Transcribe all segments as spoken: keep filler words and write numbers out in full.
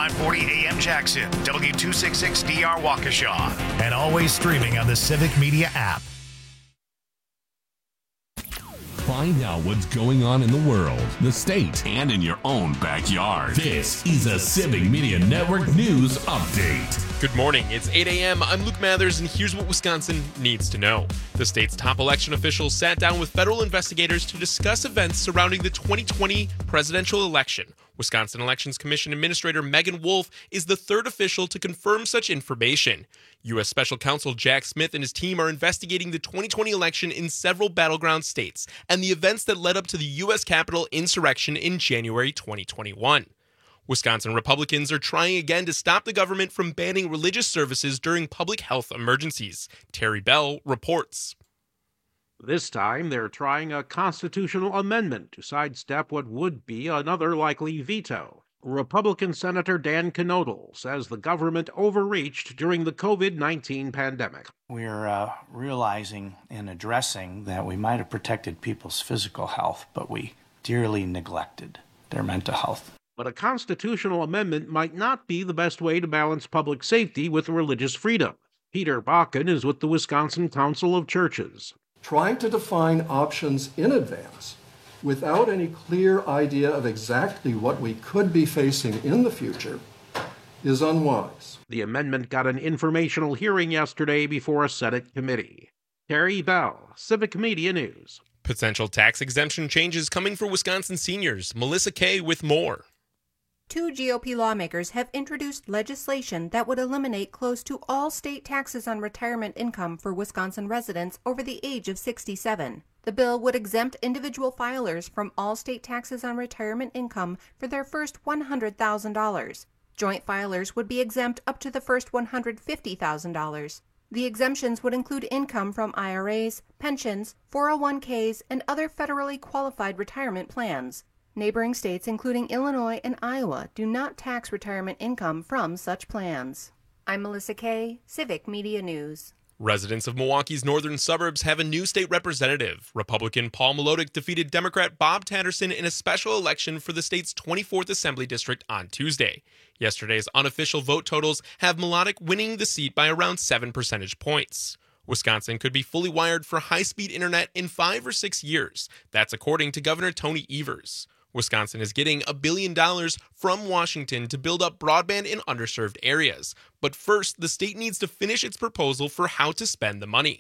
five forty A M Jackson, W two sixty-six D R Waukesha, and always streaming on the Civic Media app. Find out what's going on in the world, the state, and in your own backyard. This is a Civic Media Network News Update. Good morning. It's eight a.m. I'm Luke Mathers, and here's what Wisconsin needs to know. The state's top election officials sat down with federal investigators to discuss events surrounding the twenty twenty presidential election. Wisconsin Elections Commission Administrator Megan Wolf is the third official to confirm such information. U S Special Counsel Jack Smith and his team are investigating the twenty twenty election in several battleground states and the events that led up to the U S Capitol insurrection in January twenty twenty-one. Wisconsin Republicans are trying again to stop the government from banning religious services during public health emergencies. Terry Bell reports. This time, they're trying a constitutional amendment to sidestep what would be another likely veto. Republican Senator Dan Knodel says the government overreached during the covid nineteen pandemic. We're uh, realizing and addressing that we might have protected people's physical health, but we dearly neglected their mental health. But a constitutional amendment might not be the best way to balance public safety with religious freedom. Peter Bakken is with the Wisconsin Council of Churches. Trying to define options in advance without any clear idea of exactly what we could be facing in the future is unwise. The amendment got an informational hearing yesterday before a Senate committee. Terry Bell, Civic Media News. Potential tax exemption changes coming for Wisconsin seniors. Melissa Kay with more. Two G O P lawmakers have introduced legislation that would eliminate close to all state taxes on retirement income for Wisconsin residents over the age of sixty-seven. The bill would exempt individual filers from all state taxes on retirement income for their first one hundred thousand dollars. Joint filers would be exempt up to the first one hundred fifty thousand dollars. The exemptions would include income from I R As, pensions, four oh one k's, and other federally qualified retirement plans. Neighboring states, including Illinois and Iowa, do not tax retirement income from such plans. I'm Melissa Kay, Civic Media News. Residents of Milwaukee's northern suburbs have a new state representative. Republican Paul Mlodek defeated Democrat Bob Tatterson in a special election for the state's twenty-fourth Assembly District on Tuesday. Yesterday's unofficial vote totals have Mlodek winning the seat by around seven percentage points. Wisconsin could be fully wired for high-speed internet in five or six years. That's according to Governor Tony Evers. Wisconsin is getting a billion dollars from Washington to build up broadband in underserved areas. But first, the state needs to finish its proposal for how to spend the money.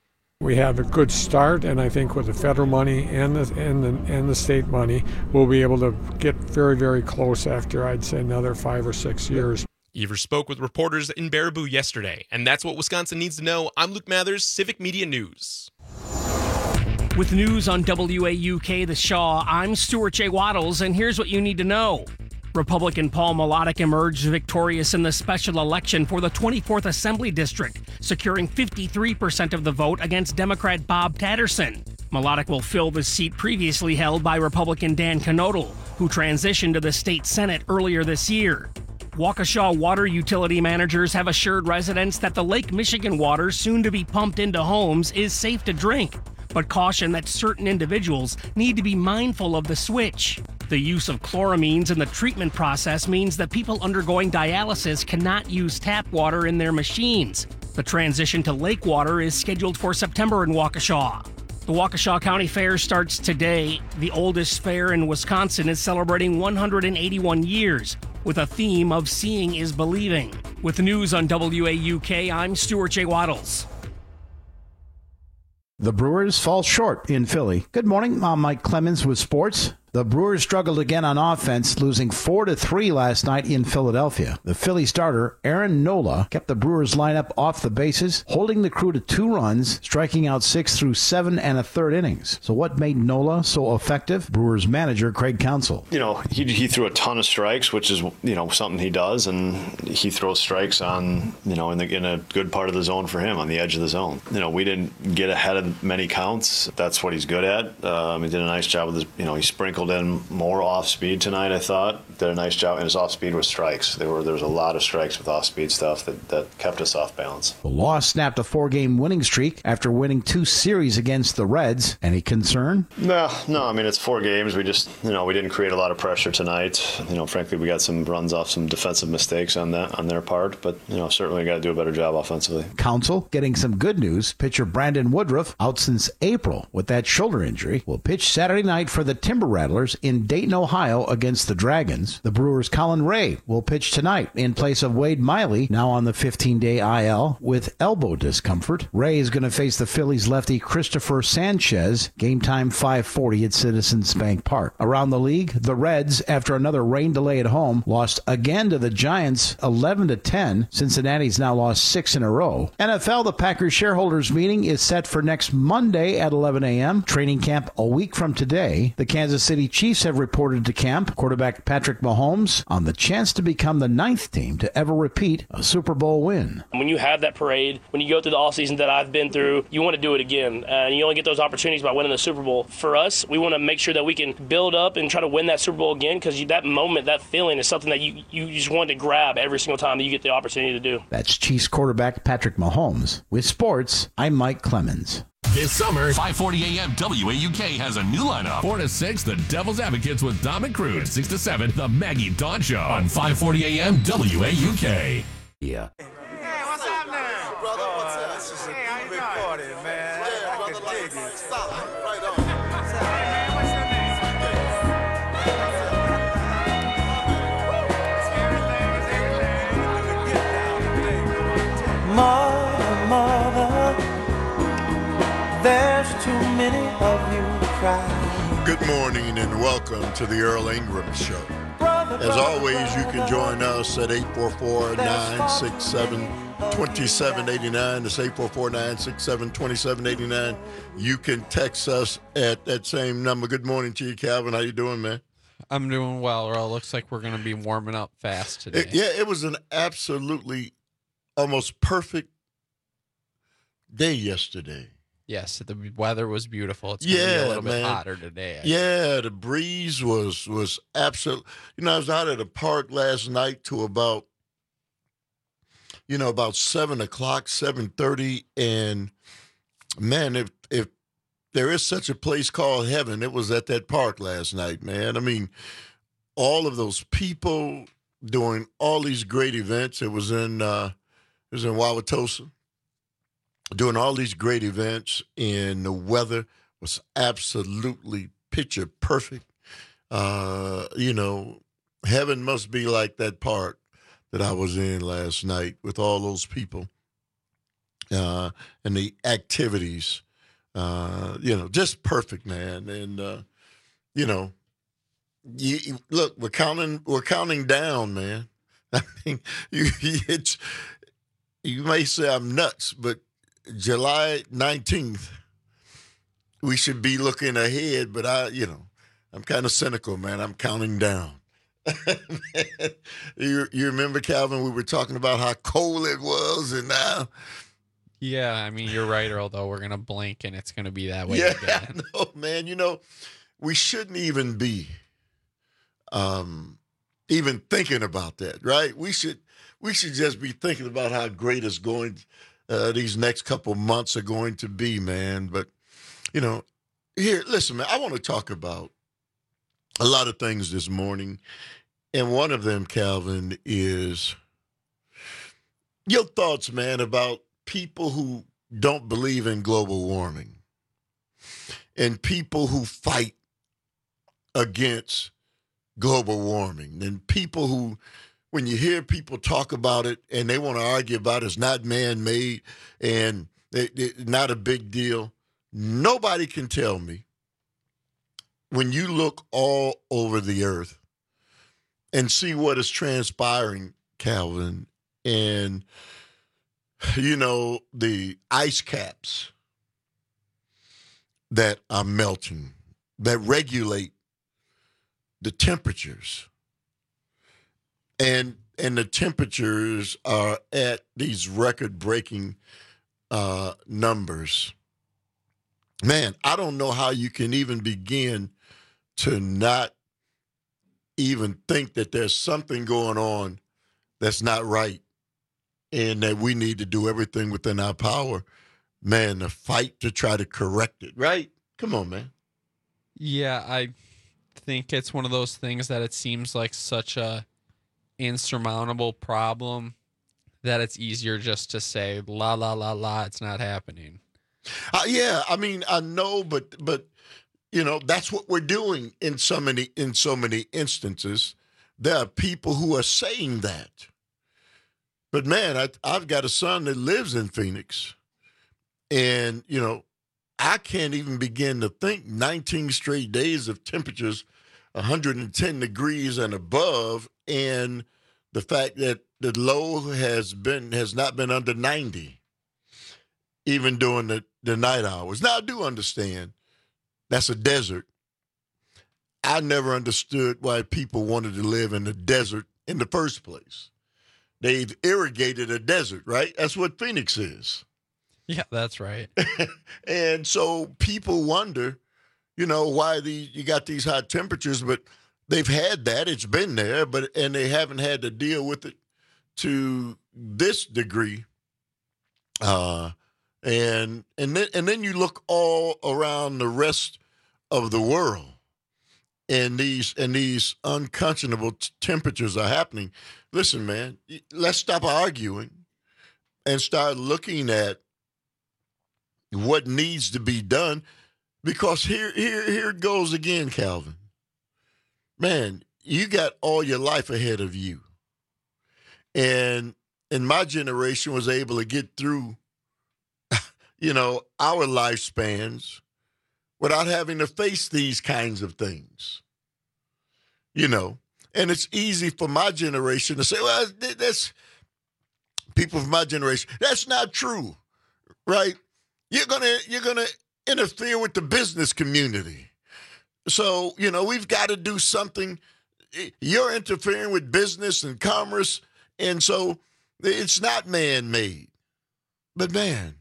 We have a good start, and I think with the federal money and the, and the, and the state money, we'll be able to get very, very close after, I'd say, another five or six years. Evers spoke with reporters in Baraboo yesterday, and that's what Wisconsin needs to know. I'm Luke Mathers, Civic Media News. With news on W A U K The Shaw, I'm Stuart J. Waddles, and here's what you need to know. Republican Paul Mlodek emerged victorious in the special election for the twenty-fourth Assembly District, securing fifty-three percent of the vote against Democrat Bob Tatterson. Mlodek will fill the seat previously held by Republican Dan Knodel, who transitioned to the state Senate earlier this year. Waukesha water utility managers have assured residents that the Lake Michigan water soon to be pumped into homes is safe to drink, but caution that certain individuals need to be mindful of the switch. The use of chloramines in the treatment process means that people undergoing dialysis cannot use tap water in their machines. The transition to lake water is scheduled for September in Waukesha. The Waukesha County Fair starts today. The oldest fair in Wisconsin is celebrating one hundred eighty-one years, with a theme of Seeing is Believing. With news on W A U K, I'm Stuart J. Waddles. The Brewers fall short in Philly. Good morning, I'm Mike Clemens with sports. The Brewers struggled again on offense, losing four to three last night in Philadelphia. The Philly starter, Aaron Nola, kept the Brewers lineup off the bases, holding the crew to two runs, striking out six through seven and a third innings. So what made Nola so effective? Brewers manager Craig Counsell. You know, he he threw a ton of strikes, which is, you know, something he does, and he throws strikes on, you know, in the in a good part of the zone for him, on the edge of the zone. You know, we didn't get ahead of many counts. That's what he's good at. Um, he did a nice job with his, you know, he sprinkled in more off speed tonight, I thought, did a nice job, and his off speed was strikes. There were there was a lot of strikes with off speed stuff that, that kept us off balance. The Loss snapped a four-game winning streak after winning two series against the Reds. Any concern? No, no. I mean, it's four games. We just, you know, we didn't create a lot of pressure tonight. You know, frankly, we got some runs off some defensive mistakes on that on their part. But you know, certainly got to do a better job offensively. Council getting some good news. Pitcher Brandon Woodruff, out since April with that shoulder injury, will pitch Saturday night for the Timber Rattlers in Dayton, Ohio, against the Dragons. The Brewers' Colin Ray will pitch tonight in place of Wade Miley, now on the fifteen-day I L with elbow discomfort. Ray is going to face the Phillies lefty Christopher Sanchez. Game time five forty at Citizens Bank Park. Around the league, the Reds, after another rain delay at home, lost again to the Giants eleven to ten. Cincinnati's now lost six in a row. N F L, the Packers shareholders meeting is set for next Monday at eleven a.m. Training camp a week from today. The Kansas City Chiefs have reported to camp. Quarterback Patrick Mahomes on the chance to become the ninth team to ever repeat a Super Bowl win. When you have that parade, when you go through the offseason that I've been through, you want to do it again. Uh, and you only get those opportunities by winning the Super Bowl. For us, we want to make sure that we can build up and try to win that Super Bowl again, because that moment, that feeling is something that you, you just want to grab every single time that you get the opportunity to do. That's Chiefs quarterback Patrick Mahomes. With sports, I'm Mike Clemens. This summer, five forty a.m. W A U K has a new lineup. four to six, the Devil's Advocates with Dom and Crude. six to seven, the Maggie Dawn Show on five forty a.m. W A U K. Yeah. Hey, what's happening? Brother, what's up? This is a hey, big party, man. Yeah, I can dig it. Stop. Right on. What's up? Hey, man, what's your name? Mother, mother, there's too many of you crying. Good morning and welcome to the Earl Ingram Show. As always, you can join us at eight four four, nine six seven, two seven eight nine. That's eight four four, nine six seven, two seven eight nine. You can text us at that same number. Good morning to you, Calvin. How you doing, man? I'm doing well, Earl. Looks like we're going to be warming up fast today. It, yeah, it was an absolutely almost perfect day yesterday. Yes, the weather was beautiful. It's going to yeah, be a little man. bit hotter today. I yeah, think. The breeze was was absolute. You know, I was out at a park last night to about, you know, about seven o'clock, seven thirty, and man, if if there is such a place called heaven, it was at that park last night, man. I mean, all of those people doing all these great events. It was in uh, it was in Wauwatosa. Doing all these great events, and the weather was absolutely picture perfect. Uh, you know, heaven must be like that park that I was in last night with all those people uh, and the activities. Uh, you know, just perfect, man. And uh, you know, you, you, look, we're counting, we're counting down, man. I mean, you, it's you may say I'm nuts, but July nineteenth, we should be looking ahead, but I, you know, I'm kind of cynical, man. I'm counting down. you, you remember, Calvin, we were talking about how cold it was, and now. Yeah, I mean, you're right, Earl, though. We're going to blink, and it's going to be that way yeah, again. No, man. You know, we shouldn't even be um, even thinking about that, right? We should, we should just be thinking about how great it's going to Uh, these next couple months are going to be, man. But, you know, here, listen, man, I want to talk about a lot of things this morning. And one of them, Calvin, is your thoughts, man, about people who don't believe in global warming and people who fight against global warming and people who, when you hear people talk about it and they want to argue about it, it's not man-made and it, it, not a big deal, nobody can tell me when you look all over the earth and see what is transpiring, Calvin, and, you know, the ice caps that are melting, that regulate the temperatures. And and the temperatures are at these record-breaking uh, numbers. Man, I don't know how you can even begin to not even think that there's something going on that's not right and that we need to do everything within our power, man, to fight to try to correct it, right? Come on, man. Yeah, I think it's one of those things that it seems like such a insurmountable problem that it's easier just to say, la, la, la, la, it's not happening. Uh, yeah, I mean, I know, but, but you know, that's what we're doing in so many, in so many instances. There are people who are saying that. But, man, I, I've got a son that lives in Phoenix. And, you know, I can't even begin to think nineteen straight days of temperatures one hundred ten degrees and above, and the fact that the low has been has not been under ninety, even during the, the night hours. Now, I do understand that's a desert. I never understood why people wanted to live in the desert in the first place. They've irrigated a desert, right? That's what Phoenix is. Yeah, that's right. And so people wonder, you know, why the you got these hot temperatures, but they've had that. It's been there, but and they haven't had to deal with it to this degree. Uh, and and then and then you look all around the rest of the world, and these and these unconscionable t- temperatures are happening. Listen, man, let's stop arguing and start looking at what needs to be done, because here, here, here it goes again, Calvin. Man, you got all your life ahead of you. And and my generation was able to get through, you know, our lifespans without having to face these kinds of things. You know, and it's easy for my generation to say, well, that's people from my generation. That's not true, right? You're gonna you're gonna interfere with the business community. So, you know, we've got to do something. You're interfering with business and commerce, and so it's not man-made. But, man,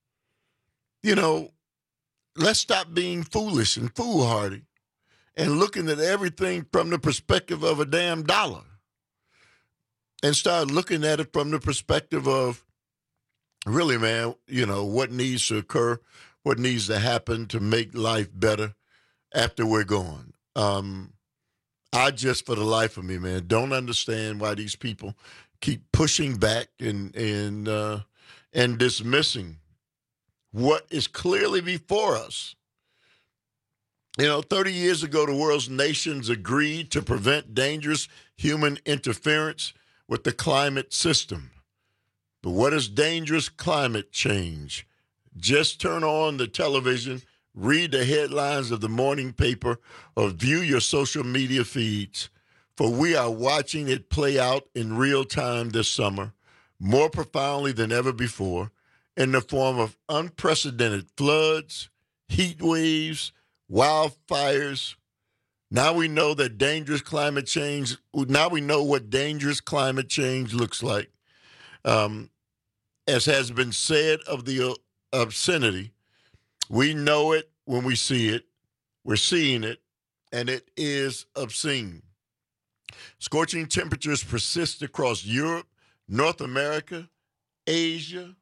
you know, let's stop being foolish and foolhardy and looking at everything from the perspective of a damn dollar, and start looking at it from the perspective of, really, man, you know, what needs to occur, what needs to happen to make life better after we're gone. Um, I just, for the life of me, man, don't understand why these people keep pushing back and and uh, and dismissing what is clearly before us. You know, thirty years ago, the world's nations agreed to prevent dangerous human interference with the climate system. But what is dangerous climate change? Just turn on the television, read the headlines of the morning paper, or view your social media feeds, for we are watching it play out in real time this summer, more profoundly than ever before, in the form of unprecedented floods, heat waves, wildfires. Now we know that dangerous climate change, now we know what dangerous climate change looks like. Um, as has been said of the obscenity, we know it when we see it, we're seeing it, and it is obscene. Scorching temperatures persist across Europe, North America, Asia,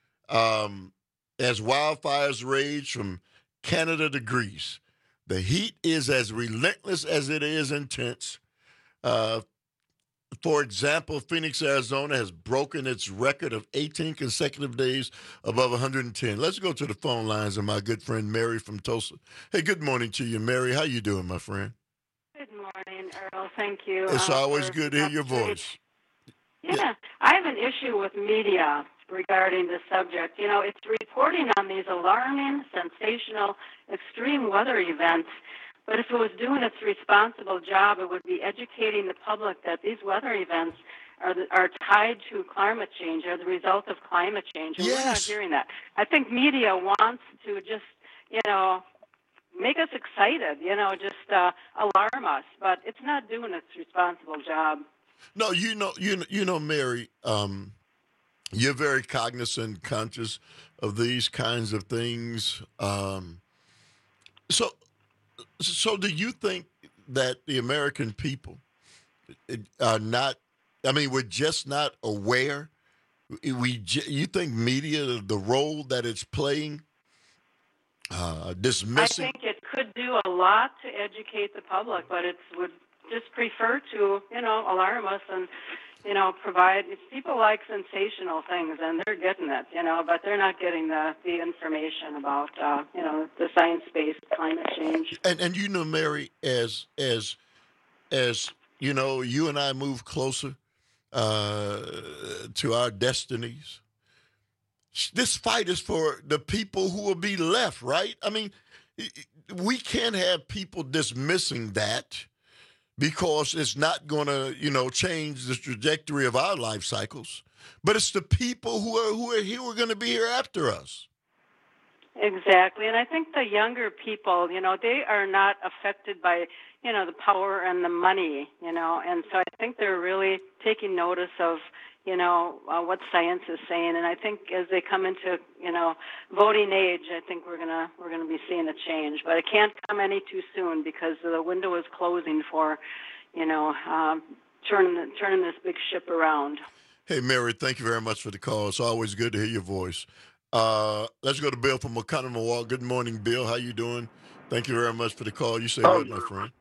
um, as wildfires rage from Canada to Greece. The heat is as relentless as it is intense. Uh, For example, Phoenix, Arizona has broken its record of eighteen consecutive days above one hundred ten. Let's go to the phone lines of my good friend Mary from Tulsa. Hey, good morning to you, Mary. How you doing, my friend? Good morning, Earl. Thank you. It's uh, always for good to hear your voice. Yeah. yeah, I have an issue with media regarding this subject. You know, it's reporting on these alarming, sensational, extreme weather events. But if it was doing its responsible job, it would be educating the public that these weather events are the, are tied to climate change, are the result of climate change. And yes. We're not hearing that. I think media wants to just, you know, make us excited, you know, just uh, alarm us. But it's not doing its responsible job. No, you know, you know, you know, Mary, um, you're very cognizant, conscious of these kinds of things. Um, so. So do you think that the American people are not, I mean, we're just not aware? We, you think media, the role that it's playing, uh, dismissing? I think it could do a lot to educate the public, but it would just prefer to, you know, alarm us and, you know, provide. People like sensational things, and they're getting it, you know, but they're not getting the, the information about, uh, you know, the science-based climate change. And and you know, Mary, as as as you know, you and I move closer uh, to our destinies. This fight is for the people who will be left, right? I mean, we can't have people dismissing that because it's not going to, you know, change the trajectory of our life cycles. But it's the people who are who are here, who are going to be here after us. Exactly, and I think the younger people, you know, they are not affected by, you know, the power and the money, you know, and so I think they're really taking notice of, you know, uh, what science is saying, and I think as they come into, you know, voting age, I think we're gonna we're gonna be seeing a change, but it can't come any too soon because the window is closing for, you know, um, turning turning this big ship around. Hey, Mary, thank you very much for the call. It's always good to hear your voice. Uh, let's go to Bill from Oconomowoc. Good morning, Bill. How you doing? Thank you very much for the call. You say oh, what, my friend?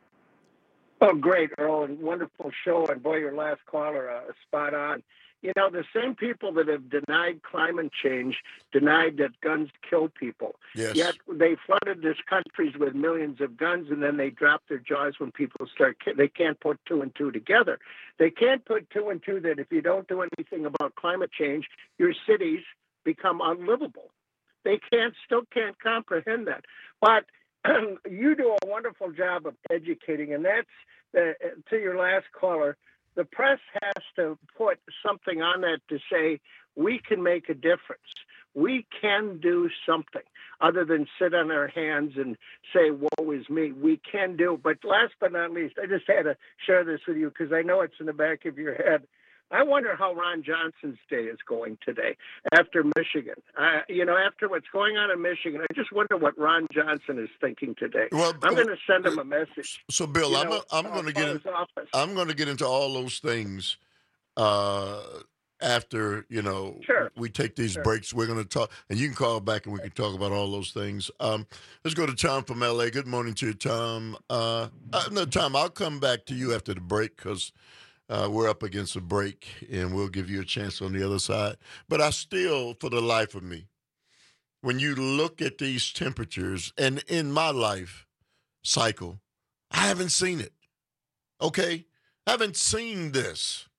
Oh, great, Earl, and wonderful show. And boy, your last caller, uh, spot on. You know, the same people that have denied climate change denied that guns kill people. Yes. Yet they flooded this country with millions of guns, and then they drop their jaws when people start. They can't put two and two together. They can't put two and two that if you don't do anything about climate change, your cities become unlivable. They can't, still can't comprehend that. But you do a wonderful job of educating, and that's the, to your last caller. The press has to put something on that to say we can make a difference. We can do something other than sit on our hands and say, woe is me. We can do. But last but not least, I just had to share this with you because I know it's in the back of your head. I wonder how Ron Johnson's day is going today after Michigan. Uh, you know, after what's going on in Michigan, I just wonder what Ron Johnson is thinking today. Well, I'm going to send him a message. So, Bill, you I'm know, a, I'm uh, going to get in, I'm going to get into all those things uh, after you know sure. we take these sure. breaks. We're going to talk, and you can call back and we can talk about all those things. Um, let's go to Tom from L A. Good morning to you, Tom. Uh, uh, no, Tom, I'll come back to you after the break because. Uh, we're up against a break, and we'll give you a chance on the other side. But I still, for the life of me, when you look at these temperatures, and in my life cycle, I haven't seen it. Okay? I haven't seen this.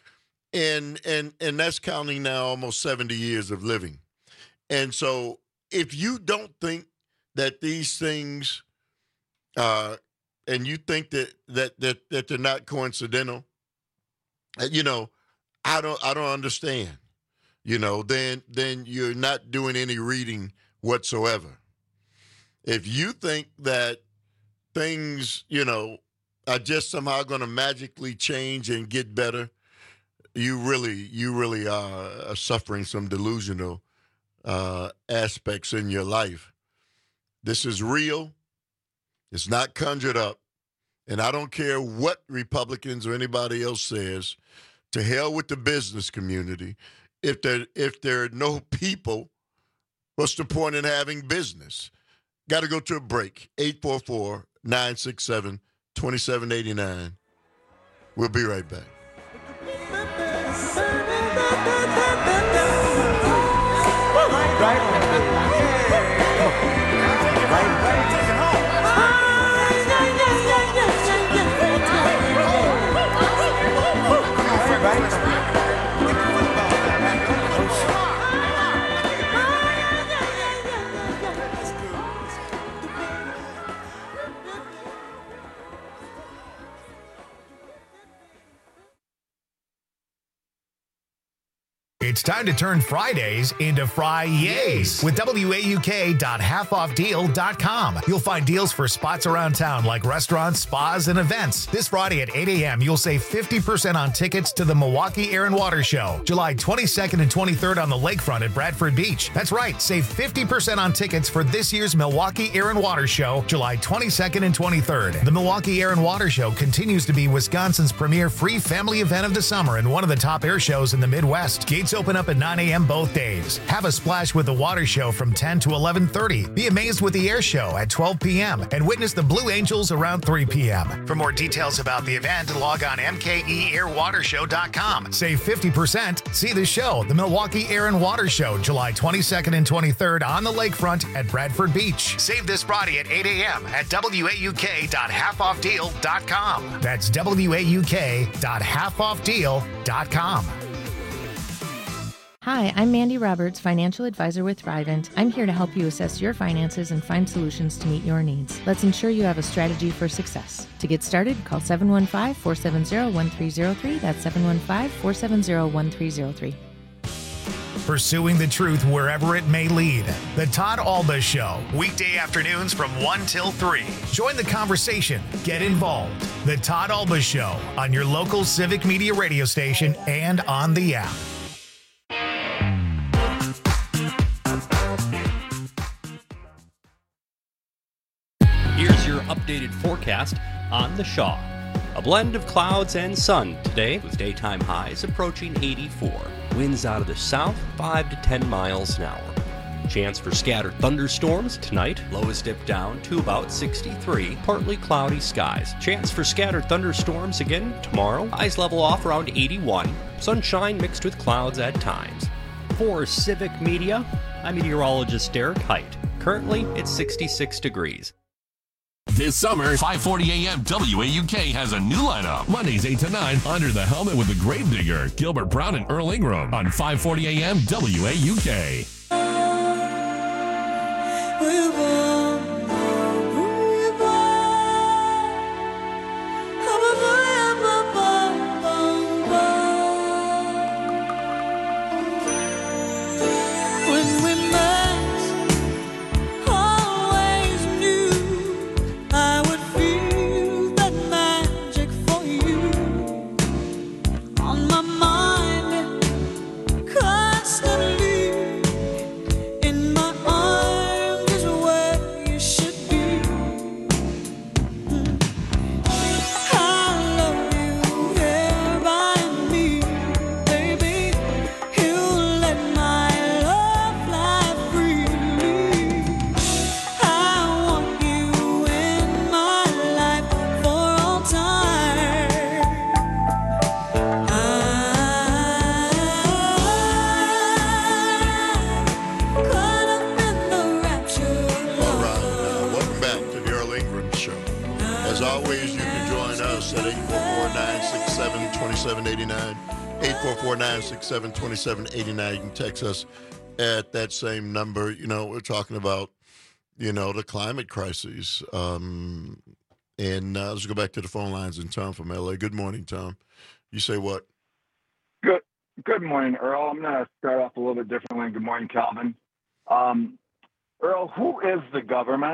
And and and that's counting now almost seventy years of living. And so if you don't think that these things, uh, and you think that that that that they're not coincidental, you know, I don't I don't understand. You know, then then you're not doing any reading whatsoever. If you think that things, you know, are just somehow going to magically change and get better, you really you really are suffering some delusional uh, aspects in your life. This is real. It's not conjured up. And I don't care what Republicans or anybody else says, to hell with the business community. If there if there are no people, what's the point in having business? Got to go to a break. eight four four, nine six seven, two seven eight nine. We'll be right back. It's time to turn Fridays into Fri-Yays with W A U K dot half off deal dot com. You'll find deals for spots around town like restaurants, spas, and events. This Friday at eight a.m., you'll save fifty percent on tickets to the Milwaukee Air and Water Show, July twenty-second and twenty-third on the lakefront at Bradford Beach. That's right, save fifty percent on tickets for this year's Milwaukee Air and Water Show, July twenty-second and twenty-third. The Milwaukee Air and Water Show continues to be Wisconsin's premier free family event of the summer and one of the top air shows in the Midwest. Gates open up at nine a.m. both days. Have a splash with the water show from ten to eleven thirty. Be amazed with the air show at twelve p.m. and witness the Blue Angels around three p.m. For more details about the event, log on M K E air water show dot com. Save fifty percent. See the show, the Milwaukee Air and Water Show, July twenty-second and twenty-third on the lakefront at Bradford Beach. Save this Friday at eight a.m. at W A U K dot half off deal dot com. That's W A U K dot half off deal dot com. Hi, I'm Mandy Roberts, financial advisor with Thrivent. I'm here to help you assess your finances and find solutions to meet your needs. Let's ensure you have a strategy for success. To get started, call seven one five, four seven zero, one three zero three. That's seven one five, four seven zero, one three zero three. Pursuing the truth wherever it may lead. The Todd Alba Show, weekday afternoons from one till three. Join the conversation. Get involved. The Todd Alba Show on your local Civic Media radio station and on the app. Here's your updated forecast on the Shaw. A blend of clouds and sun today with daytime highs approaching eighty-four. Winds out of the south, five to ten miles an hour. Chance for scattered thunderstorms tonight. Lows dip down to about sixty-three. Partly cloudy skies. Chance for scattered thunderstorms again tomorrow. Highs level off around eighty-one. Sunshine mixed with clouds at times. For Civic Media, I'm meteorologist Derek Height. Currently, it's sixty-six degrees. This summer, five forty a.m. W A U K has a new lineup. Mondays eight to nine, Under the Helmet with the Gravedigger, Gilbert Brown and Earl Ingram on five forty a.m. W A U K. seven twenty-seven eighty-nine. You can text us at that same number. You know, we're talking about, you know, the climate crises. Um, and uh, let's go back to the phone lines and Tom from L A. Good morning, Tom. You say what? Good Good morning, Earl. I'm going to start off a little bit differently. Good morning, Calvin. Um, Earl, who is the government?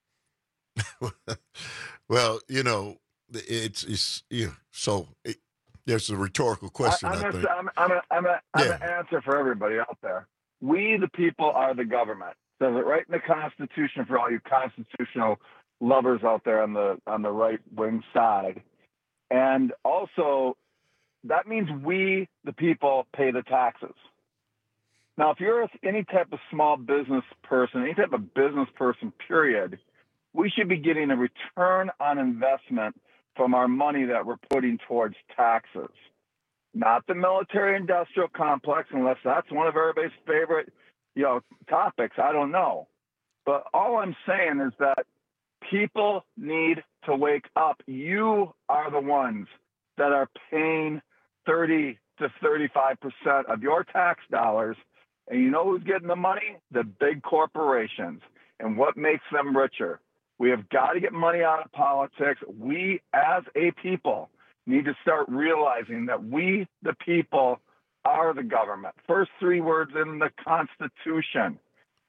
Well, you know, it's, it's yeah, so it, there's a rhetorical question. I, I'm I think. A, I'm, I'm, a, I'm, a, I'm yeah. an answer for everybody out there. We, the people, are the government. Says it right in the Constitution for all you constitutional lovers out there on the on the right wing side. And also, that means we, the people, pay the taxes. Now, if you're any type of small business person, any type of business person, period, we should be getting a return on investment from our money that we're putting towards taxes, not the military-industrial complex, unless that's one of everybody's favorite, you know, topics. I don't know. But all I'm saying is that people need to wake up. You are the ones that are paying thirty to thirty-five percent of your tax dollars. And you know who's getting the money? The big corporations. And what makes them richer? We have got to get money out of politics. We, as a people, need to start realizing that we, the people, are the government. First three words in the Constitution.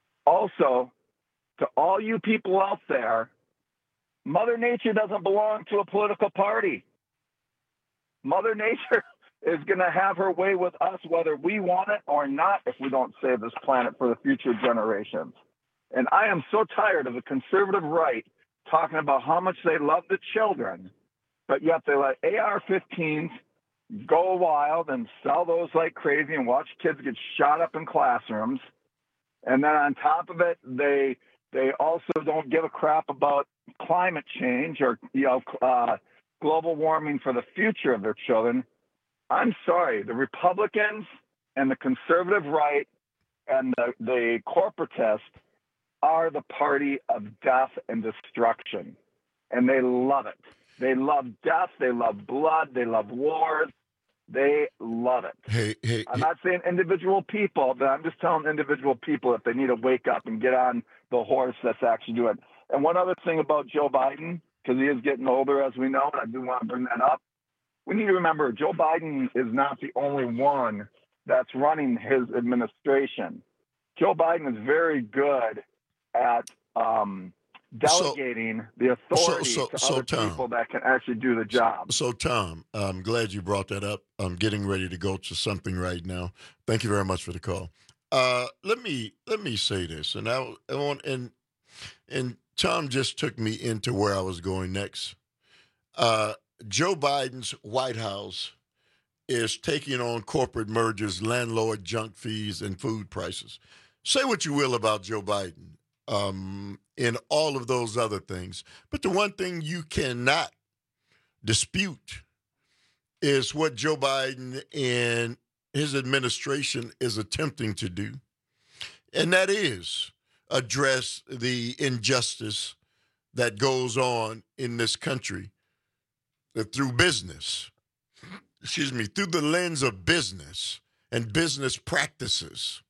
Also, to all you people out there, Mother Nature doesn't belong to a political party. Mother Nature is going to have her way with us whether we want it or not if we don't save this planet for the future generations. And I am so tired of the conservative right talking about how much they love the children, but yet they let A R fifteens go wild and sell those like crazy and watch kids get shot up in classrooms. And then on top of it, they they also don't give a crap about climate change or, you know, uh, global warming for the future of their children. I'm sorry, the Republicans and the conservative right and the, the corporatists are the party of death and destruction. And they love it. They love death. They love blood. They love wars. They love it. Hey, hey, I'm hey. not saying individual people, but I'm just telling individual people if they need to wake up and get on the horse that's actually doing it. And one other thing about Joe Biden, because he is getting older, as we know, and I do want to bring that up. We need to remember Joe Biden is not the only one that's running his administration. Joe Biden is very good at um, delegating so, the authority so, so, to so other Tom, people that can actually do the job. So, Tom, I'm glad you brought that up. I'm getting ready to go to something right now. Thank you very much for the call. Uh, let me let me say this, and I, I want and and Tom just took me into where I was going next. Uh, Joe Biden's White House is taking on corporate mergers, landlord junk fees, and food prices. Say what you will about Joe Biden um, and all of those other things, but the one thing you cannot dispute is what Joe Biden and his administration is attempting to do, and that is address the injustice that goes on in this country through business, excuse me, through the lens of business and business practices.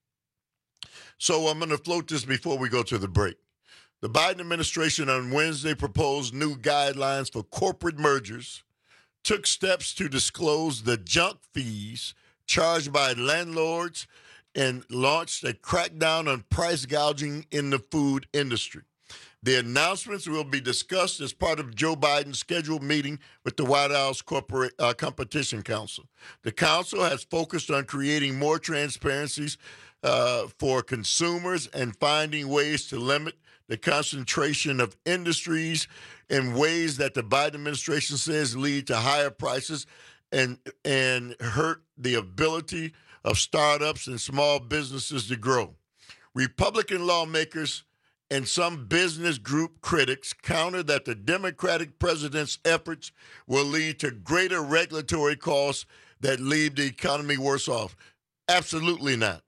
So I'm going to float this before we go to the break. The Biden administration on Wednesday proposed new guidelines for corporate mergers, took steps to disclose the junk fees charged by landlords, and launched a crackdown on price gouging in the food industry. The announcements will be discussed as part of Joe Biden's scheduled meeting with the White House Corporate uh, Competition Council. The council has focused on creating more transparencies uh, for consumers and finding ways to limit the concentration of industries in ways that the Biden administration says lead to higher prices and and hurt the ability of startups and small businesses to grow. Republican lawmakers and some business group critics counter that the Democratic president's efforts will lead to greater regulatory costs that leave the economy worse off. Absolutely not.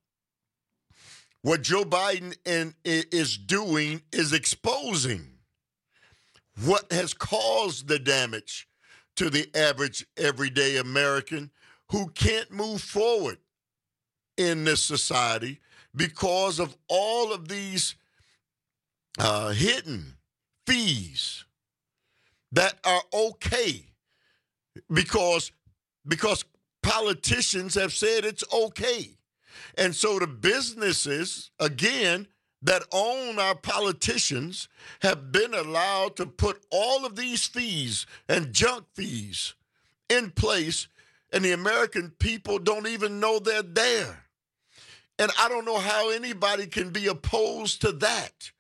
What Joe Biden in, is doing is exposing what has caused the damage to the average everyday American who can't move forward in this society because of all of these uh, hidden fees that are okay because, because politicians have said it's okay. And so the businesses, again, that own our politicians have been allowed to put all of these fees and junk fees in place, and the American people don't even know they're there. And I don't know how anybody can be opposed to that.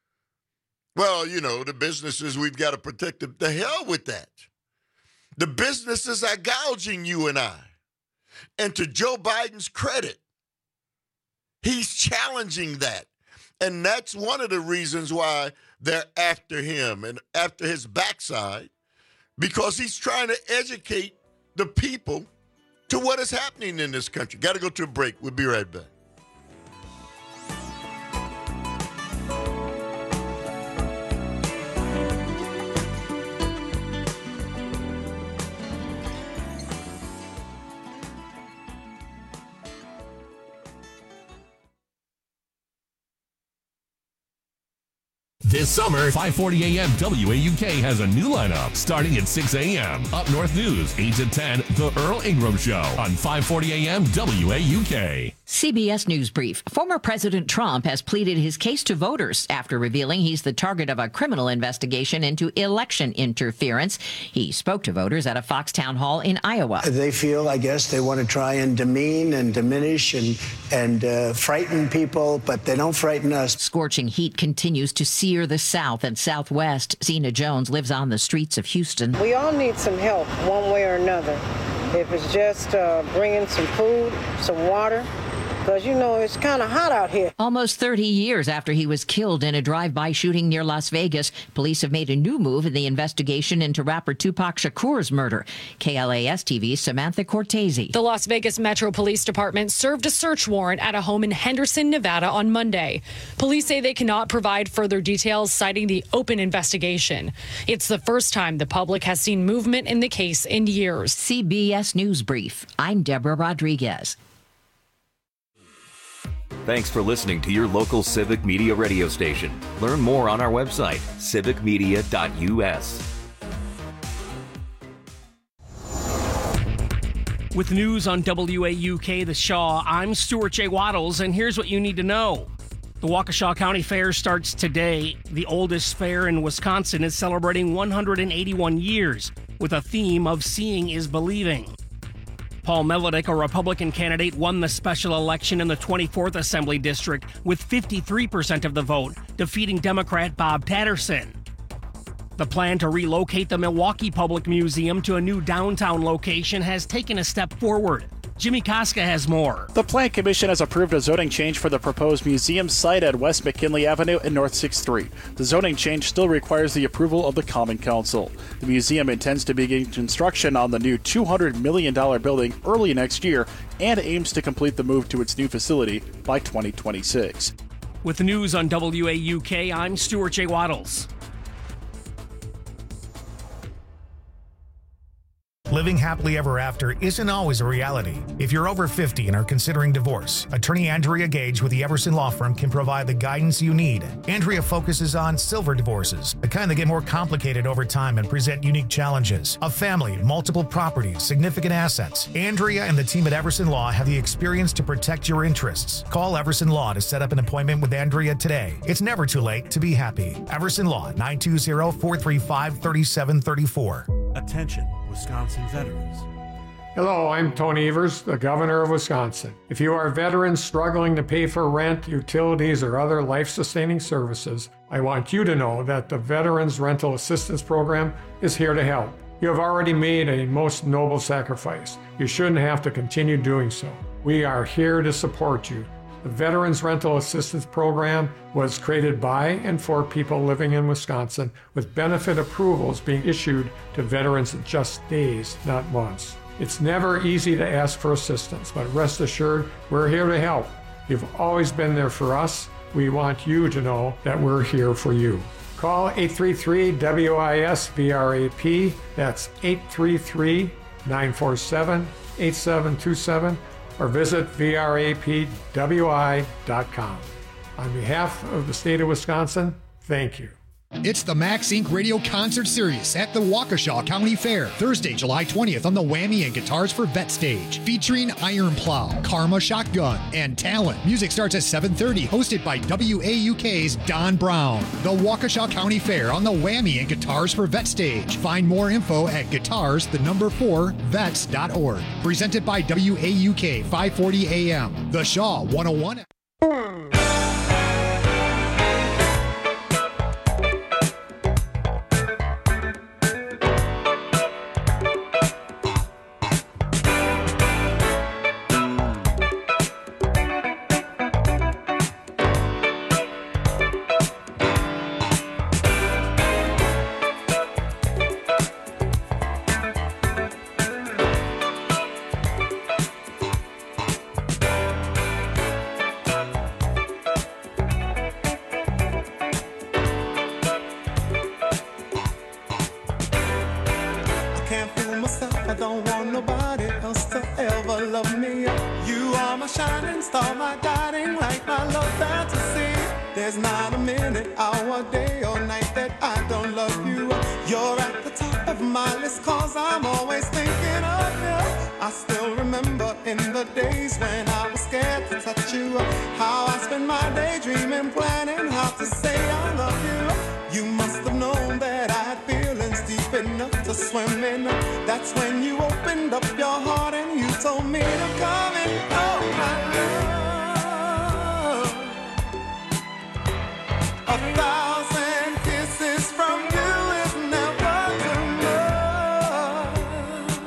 Well, you know, the businesses, we've got to protect them. The hell with that. The businesses are gouging you and I. And to Joe Biden's credit, he's challenging that. And that's one of the reasons why they're after him and after his backside, because he's trying to educate the people to what is happening in this country. Got to go to a break. We'll be right back. This summer, five forty a.m. W A U K has a new lineup starting at six a.m. Up North News, eight to ten, The Earl Ingram Show on five forty a.m. W A U K. C B S News Brief. Former President Trump has pleaded his case to voters after revealing he's the target of a criminal investigation into election interference. He spoke to voters at a Fox town hall in Iowa. They feel, I guess, they want to try and demean and diminish and, and uh, frighten people, but they don't frighten us. Scorching heat continues to sear the South and Southwest. Zena Jones lives on the streets of Houston. We all need some help one way or another. If it's just uh, bringing some food, some water, because, you know, it's kind of hot out here. Almost thirty years after he was killed in a drive-by shooting near Las Vegas, police have made a new move in the investigation into rapper Tupac Shakur's murder. K L A S T V's Samantha Cortese. The Las Vegas Metro Police Department served a search warrant at a home in Henderson, Nevada on Monday. Police say they cannot provide further details, citing the open investigation. It's the first time the public has seen movement in the case in years. C B S News Brief. I'm Deborah Rodriguez. Thanks for listening to your local Civic Media radio station. Learn more on our website, civic media dot u s. With news on W A U K The Shaw, I'm Stuart J. Waddles, and here's what you need to know. The Waukesha County Fair starts today. The oldest fair in Wisconsin is celebrating one hundred eighty-one years with a theme of Seeing is Believing. Paul Melodick, a Republican candidate, won the special election in the twenty-fourth Assembly District with fifty-three percent of the vote, defeating Democrat Bob Tatterson. The plan to relocate the Milwaukee Public Museum to a new downtown location has taken a step forward. Jimmy Koska has more. The Plan Commission has approved a zoning change for the proposed museum site at West McKinley Avenue and North sixth Street. The zoning change still requires the approval of the Common Council. The museum intends to begin construction on the new two hundred million dollars building early next year and aims to complete the move to its new facility by twenty twenty-six. With news on W A U K, I'm Stuart J. Waddles. Living happily ever after isn't always a reality. If you're over fifty and are considering divorce, attorney Andrea Gage with the Everson Law Firm can provide the guidance you need. Andrea focuses on silver divorces, the kind that get more complicated over time and present unique challenges. A family, multiple properties, significant assets. Andrea and the team at Everson Law have the experience to protect your interests. Call Everson Law to set up an appointment with Andrea today. It's never too late to be happy. Everson Law, nine two zero, four three five, three seven three four. Attention, Wisconsin veterans. Hello, I'm Tony Evers, the Governor of Wisconsin. If you are veterans struggling to pay for rent, utilities, or other life-sustaining services, I want you to know that the Veterans Rental Assistance Program is here to help. You have already made a most noble sacrifice. You shouldn't have to continue doing so. We are here to support you. The Veterans Rental Assistance Program was created by and for people living in Wisconsin, with benefit approvals being issued to veterans in just days, not months. It's never easy to ask for assistance, but rest assured, we're here to help. You've always been there for us. We want you to know that we're here for you. Call eight three three W I S V R A P. That's eight three three, nine four seven, eight seven two seven. or visit V R A P W I dot com. On behalf of the state of Wisconsin, thank you. It's the Max Incorporated. Radio Concert Series at the Waukesha County Fair, Thursday, July twentieth on the Whammy and Guitars for Vet stage, featuring Iron Plow, Karma Shotgun, and Talent. Music starts at seven thirty, hosted by W A U K's Don Brown. The Waukesha County Fair on the Whammy and Guitars for Vet stage. Find more info at guitars, the number four, vets dot org. Presented by W A U K, five forty A M. The Shaw one oh one. You are my shining star, my guiding light, my love fantasy. There's not a minute, hour, day, or night that I don't love you. You're at the top of my list, cause I'm always thinking of you. I still remember in the days when I was scared to touch you, how I spent my day dreaming, planning how to say I love you. You must have known that I had feelings deep enough to swim in. That's when you opened up your heart and you told me to come in. Oh, my love. A thousand kisses from you is never too much.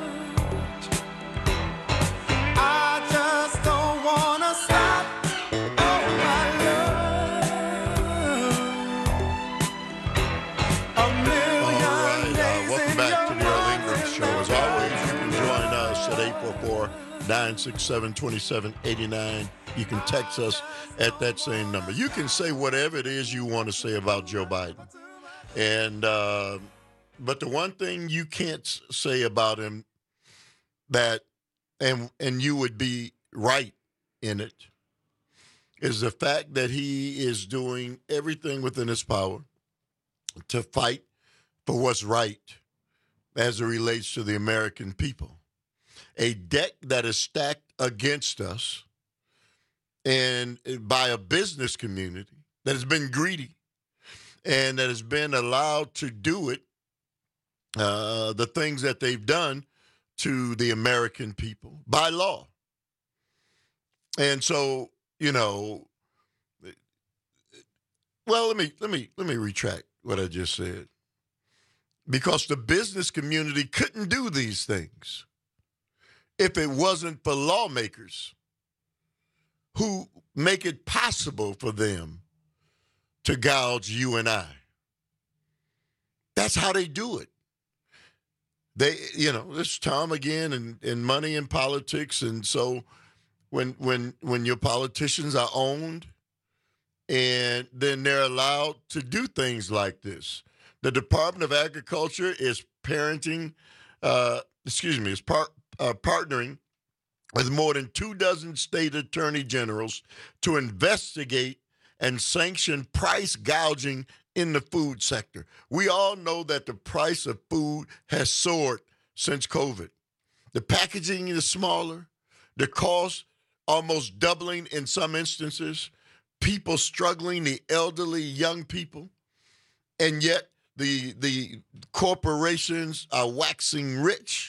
I just don't wanna stop. Oh, my love. A million days Welcome in back your to the Earl arms Ingram is Show. As never always, you can join us at eight four four, nine six seven, two seven eight nine. You can text us at that same number. You can say whatever it is you want to say about Joe Biden. And uh, but the one thing you can't say about him that, and and you would be right in it, is the fact that he is doing everything within his power to fight for what's right as it relates to the American people. A deck that is stacked against us and by a business community that has been greedy and that has been allowed to do it, uh, the things that they've done to the American people by law. And so, you know, well, let me let me let me retract what I just said. Because the business community couldn't do these things if it wasn't for lawmakers who make it possible for them to gouge you and I. That's how they do it. They, you know, this is Tom again and, and money and politics. And so when when when your politicians are owned and then they're allowed to do things like this. The Department of Agriculture is parenting, uh, excuse me, is par- uh, partnering with more than two dozen state attorney generals to investigate and sanction price gouging in the food sector. We all know that the price of food has soared since COVID. The packaging is smaller, the cost almost doubling in some instances, people struggling, the elderly, young people, and yet the, the corporations are waxing rich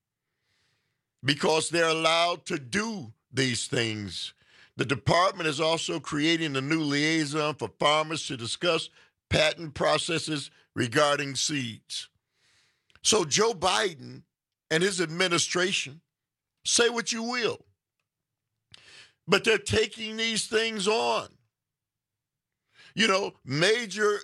because they're allowed to do these things. The department is also creating a new liaison for farmers to discuss patent processes regarding seeds. So Joe Biden and his administration, say what you will, but they're taking these things on. You know, major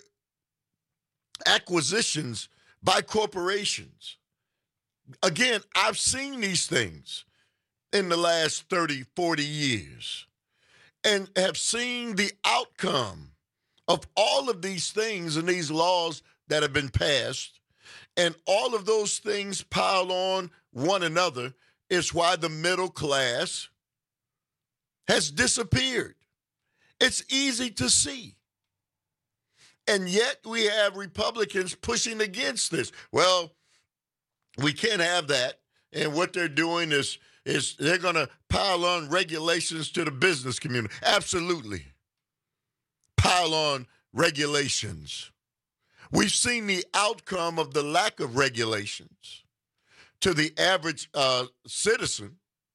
acquisitions by corporations. Again, I've seen these things in the last thirty, forty years and have seen the outcome of all of these things and these laws that have been passed, and all of those things pile on one another is why the middle class has disappeared. It's easy to see. And yet we have Republicans pushing against this. Well, we can't have that. And what they're doing is, is they're going to pile on regulations to the business community. Absolutely. Pile on regulations. We've seen the outcome of the lack of regulations to the average uh, citizen.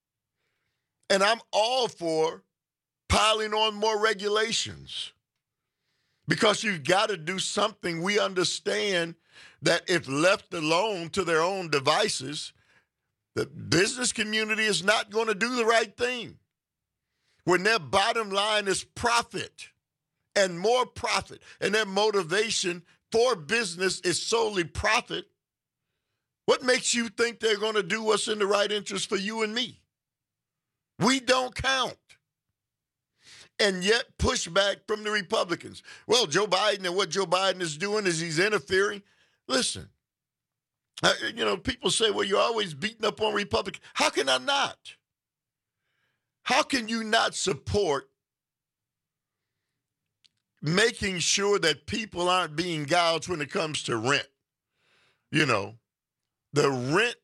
And I'm all for piling on more regulations because you've got to do something. We understand that if left alone to their own devices, the business community is not going to do the right thing. When their bottom line is profit and more profit, and their motivation for business is solely profit, what makes you think they're going to do what's in the right interest for you and me? We don't count. And yet pushback from the Republicans. Well, Joe Biden and what Joe Biden is doing is he's interfering. Listen, uh, you know, people say, well, you're always beating up on Republicans. How can I not? How can you not support making sure that people aren't being gouged when it comes to rent. You know, the rent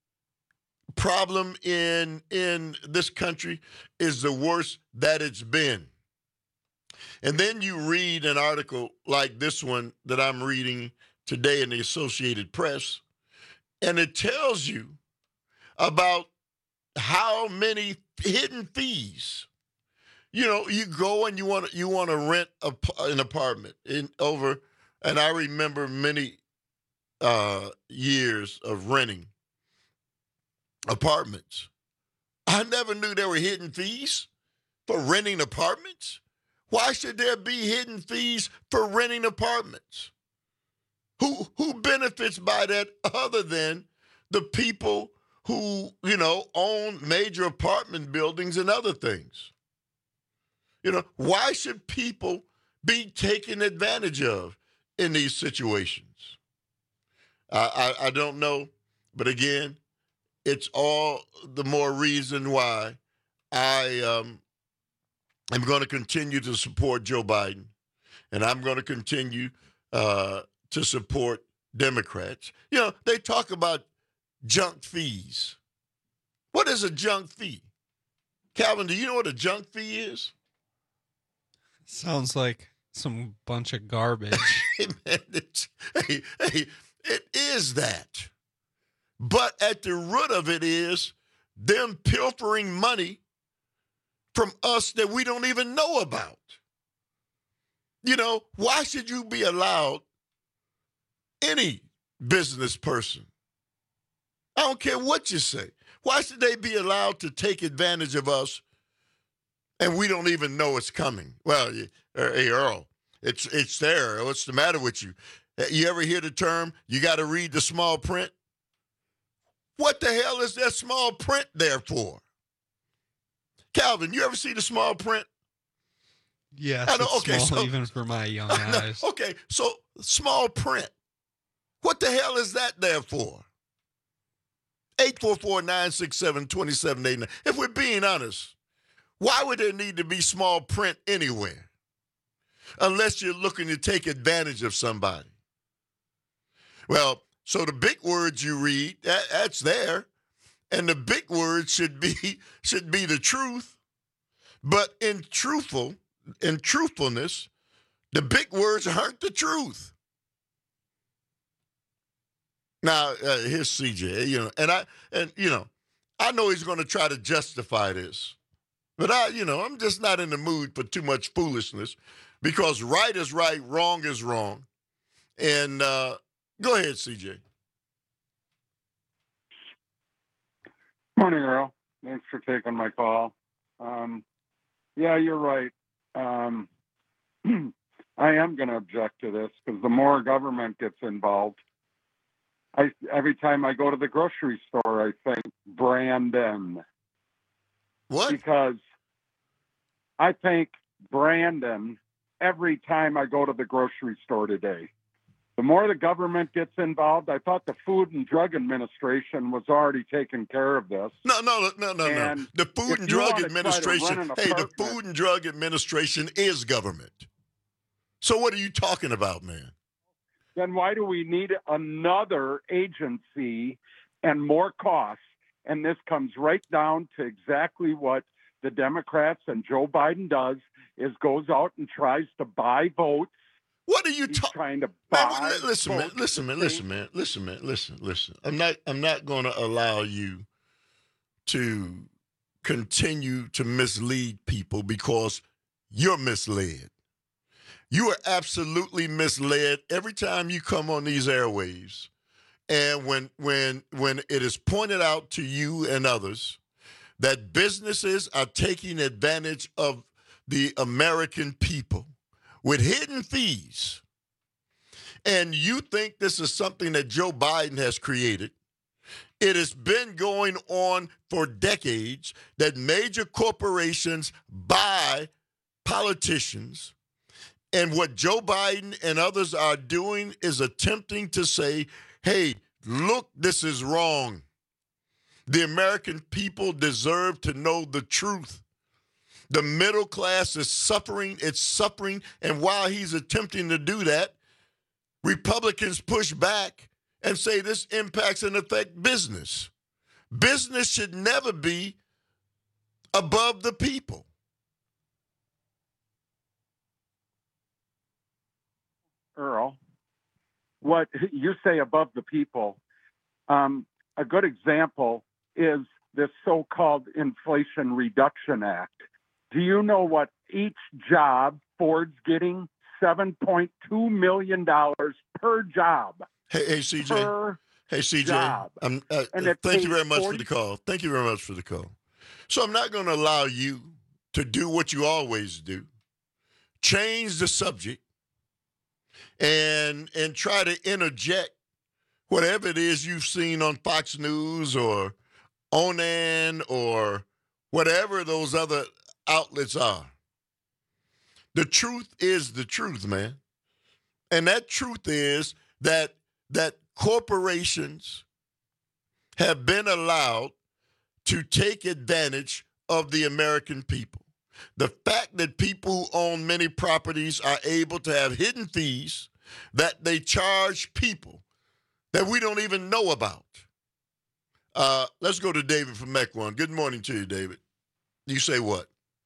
problem in in this country is the worst that it's been. And then you read an article like this one that I'm reading today in the Associated Press, and it tells you about how many hidden fees. You know, you go and you want you want to rent a, an apartment in over, and I remember many uh, years of renting apartments. I never knew there were hidden fees for renting apartments. Why should there be hidden fees for renting apartments? Who who benefits by that other than the people who, you know, own major apartment buildings and other things? You know, why should people be taken advantage of in these situations? I, I, I don't know. But again, it's all the more reason why I um, am going to continue to support Joe Biden. And I'm going to continue uh, to support Democrats. You know, they talk about junk fees. What is a junk fee? Calvin, do you know what a junk fee is? Sounds like some bunch of garbage. Hey, man, it's, hey, hey, it is that. But at the root of it is them pilfering money from us that we don't even know about. You know, why should you be allowed, any business person, I don't care what you say, why should they be allowed to take advantage of us and we don't even know it's coming? Well, hey, Earl, it's it's there. What's the matter with you? You ever hear the term, you got to read the small print? What the hell is that small print there for? Calvin, you ever see the small print? Yes, I know, it's okay, small so, even for my young no, eyes. Okay, so small print. What the hell is that there for? eight four four, nine six seven, two seven eight nine. If we're being honest, why would there need to be small print anywhere? Unless you're looking to take advantage of somebody. Well, so the big words you read, that, that's there. And the big words should be should be the truth. But in truthful, in truthfulness, the big words aren't the truth. Now, uh, here's C J, you know, and I, and you know, I know he's going to try to justify this, but I, you know, I'm just not in the mood for too much foolishness, because right is right, wrong is wrong, and uh, go ahead, C J. Morning, Earl. Thanks for taking my call. Um, yeah, you're right. Um, I am going to object to this because the more government gets involved, I, every time I go to the grocery store, I think Brandon. What? Because I think Brandon every time I go to the grocery store today. The more the government gets involved, I thought the Food and Drug Administration was already taking care of this. No, no, no, no, and no. The Food and Drug Administration, hey, the Food and Drug Administration is government. So what are you talking about, man? Then why do we need another agency and more costs? And this comes right down to exactly what the Democrats and Joe Biden does, is goes out and tries to buy votes. What are you ta- trying to buy? Man, listen, man, listen, man, listen, man, listen, man, listen, listen. I'm not, I'm not going to allow you to continue to mislead people because you're misled. You are absolutely misled every time you come on these airwaves. And when when when it is pointed out to you and others that businesses are taking advantage of the American people with hidden fees, and you think this is something that Joe Biden has created, it has been going on for decades that major corporations buy politicians. And what Joe Biden and others are doing is attempting to say, hey, look, this is wrong. The American people deserve to know the truth. The middle class is suffering. It's suffering. And while he's attempting to do that, Republicans push back and say this impacts and affects business. Business should never be above the people. Earl, what you say above the people, um, a good example is this so-called Inflation Reduction Act. Do you know what each job Ford's getting? seven point two million dollars per job. Hey, hey C J. Per hey, C J. Job. I'm, uh, and uh, thank you very much forty for the call. Thank you very much for the call. So I'm not going to allow you to do what you always do, change the subject, and and try to interject whatever it is you've seen on Fox News or Onan or whatever those other outlets are. The truth is the truth, man. And that truth is that that corporations have been allowed to take advantage of the American people. The fact that people who own many properties are able to have hidden fees that they charge people that we don't even know about. Uh, let's go to David from Mequon. Good morning to you, David. You say what?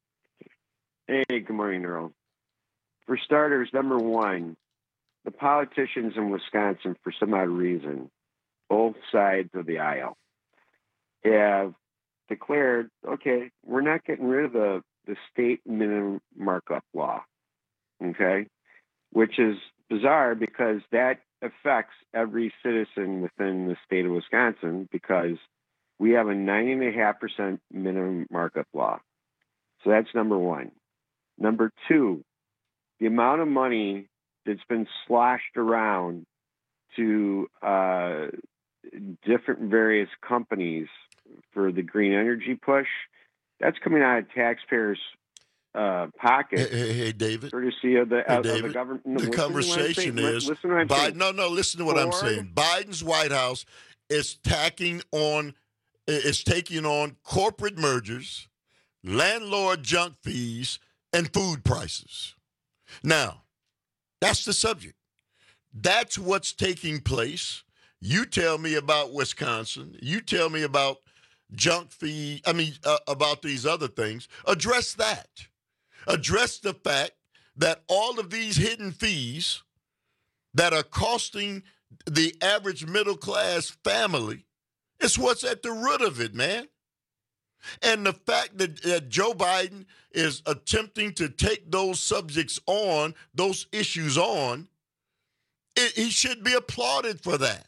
Hey, good morning, Earl. For starters, number one, the politicians in Wisconsin, for some odd reason, both sides of the aisle, have declared, okay, we're not getting rid of the, the state minimum markup law, okay, which is bizarre because that affects every citizen within the state of Wisconsin because we have a nine point five percent minimum markup law. So that's number one. Number two, the amount of money that's been sloshed around to uh, different various companies for the green energy push, that's coming out of taxpayers' uh, pockets. Hey, hey, hey, David. Courtesy of the, hey, of, David. of the government. No, the conversation is, listen to what I'm Biden, saying. no, no, listen to what Ford, I'm saying. Biden's White House is tacking on, is taking on corporate mergers, landlord junk fees, and food prices. Now, that's the subject. That's what's taking place. You tell me about Wisconsin. You tell me about junk fee. I mean, uh, about these other things. Address that. Address the fact that all of these hidden fees that are costing the average middle class family is what's at the root of it, man. And the fact that, that Joe Biden is attempting to take those subjects on, those issues on, it, he should be applauded for that.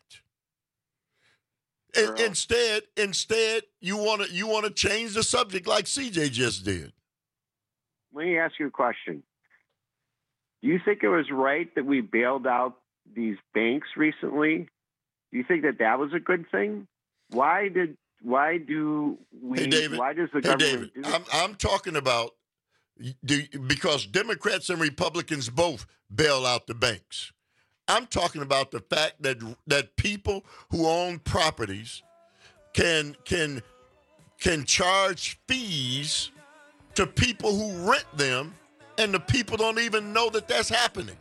And, instead, instead, you want to you want to change the subject like C J just did. Let me ask you a question. Do you think it was right that we bailed out these banks recently? Do you think that that was a good thing? Why did why do we? Hey, David. Why does the hey, government? David. Do I'm I'm talking about do, because Democrats and Republicans both bail out the banks. I'm talking about the fact that that people who own properties can can can charge fees to people who rent them, and the people don't even know that that's happening.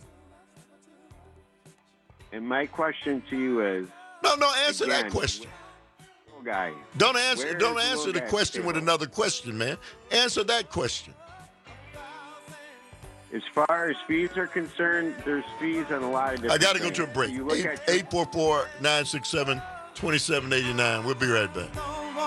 And my question to you is: No, no, answer again, that question. Guy, don't answer. Where Don't is the answer the guy question with another question, man. Answer that question. As far as fees are concerned, there's fees on a lot of different I got to go things. to a break. You look eight, at eight four four, nine six seven, two seven eight nine. We'll be right back.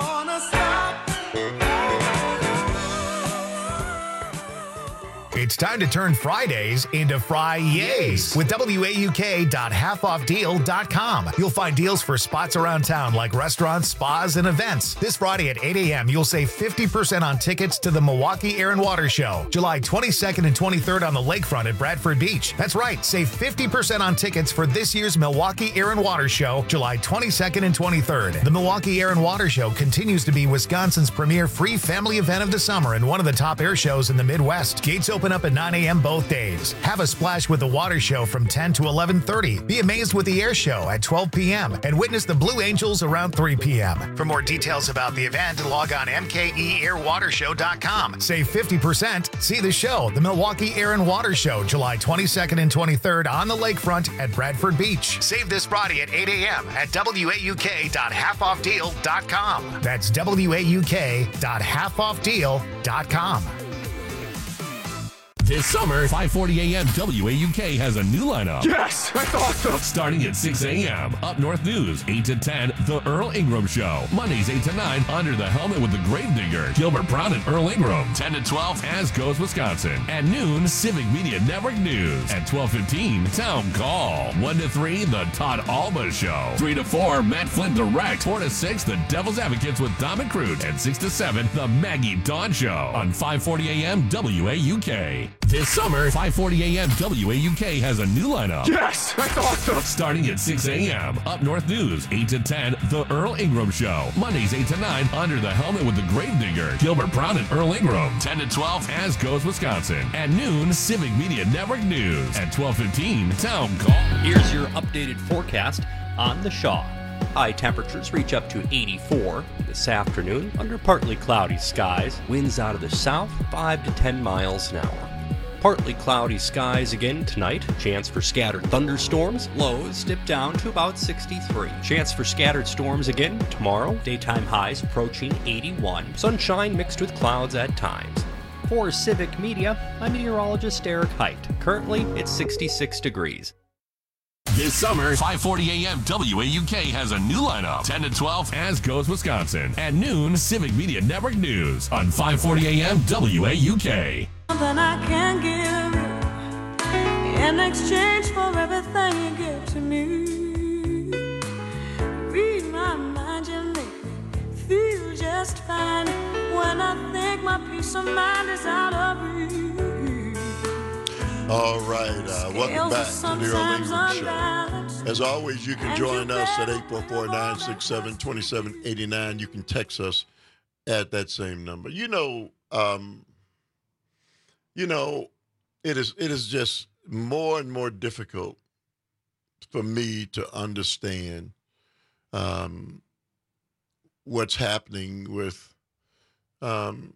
It's time to turn Fridays into Fri-Yays with W A U K dot half off deal dot com. You'll find deals for spots around town like restaurants, spas, and events. This Friday at eight a.m., you'll save fifty percent on tickets to the Milwaukee Air and Water Show, July twenty-second and twenty-third on the lakefront at Bradford Beach. That's right, save fifty percent on tickets for this year's Milwaukee Air and Water Show, July twenty-second and twenty-third. The Milwaukee Air and Water Show continues to be Wisconsin's premier free family event of the summer and one of the top air shows in the Midwest. Gates open open up at nine a.m. both days. Have a splash with the water show from ten to eleven thirty. Be amazed with the air show at twelve p.m. and witness the Blue Angels around three p.m. For more details about the event, log on m k e air water show dot com. Save fifty percent. See the show, the Milwaukee Air and Water Show, July twenty-second and twenty-third on the lakefront at Bradford Beach. Save this Friday at eight a.m. at w a u k dot half off deal dot com. That's w a u k dot half off deal dot com. This summer, five forty a.m. W A U K has a new lineup. Yes, that's awesome. Starting at six a.m. Up North News, eight to ten, The Earl Ingram Show. Mondays, eight to nine, Under the Helmet with the Gravedigger, Gilbert Brown and Earl Ingram. ten to twelve, As Goes Wisconsin. At noon, Civic Media Network News. At twelve fifteen, Town Call. one to three, The Todd Alba Show. three to four, Matt Flynn Direct. four to six, The Devil's Advocates with Dom and Crute. And six to seven, The Maggie Dawn Show. On five forty a.m. W A U K. This summer, five forty a.m. W A U K has a new lineup. Yes, that's awesome. Starting at six a.m. Up North News, eight to ten, The Earl Ingram Show. Mondays, eight to nine, Under the Helmet with the Gravedigger, Gilbert Brown and Earl Ingram. ten to twelve, As Goes Wisconsin. At noon, Civic Media Network News. At twelve fifteen, Town Call. Here's your updated forecast on the Shaw. High temperatures reach up to eighty-four this afternoon under partly cloudy skies. Winds out of the south, five to ten miles an hour. Partly cloudy skies again tonight. Chance for scattered thunderstorms. Lows dip down to about sixty-three. Chance for scattered storms again tomorrow. Daytime highs approaching eighty-one. Sunshine mixed with clouds at times. For Civic Media, I'm meteorologist Eric Height. Currently, it's sixty-six degrees. This summer, five forty a.m. W A U K has a new lineup. ten to twelve, As Goes Wisconsin. At noon, Civic Media Network News. On five forty a.m. W A U K. Something I can give you in exchange for everything you give to me. Read my mind, you make me feel just fine when I think my peace of mind is out of reach. All right, uh, welcome back to the Earl Ingram Show. As always, you can join us at eight four four, nine six seven, two seven eight nine. You can text us at that same number. You know, um, you know, it is it is just more and more difficult for me to understand um, what's happening with um,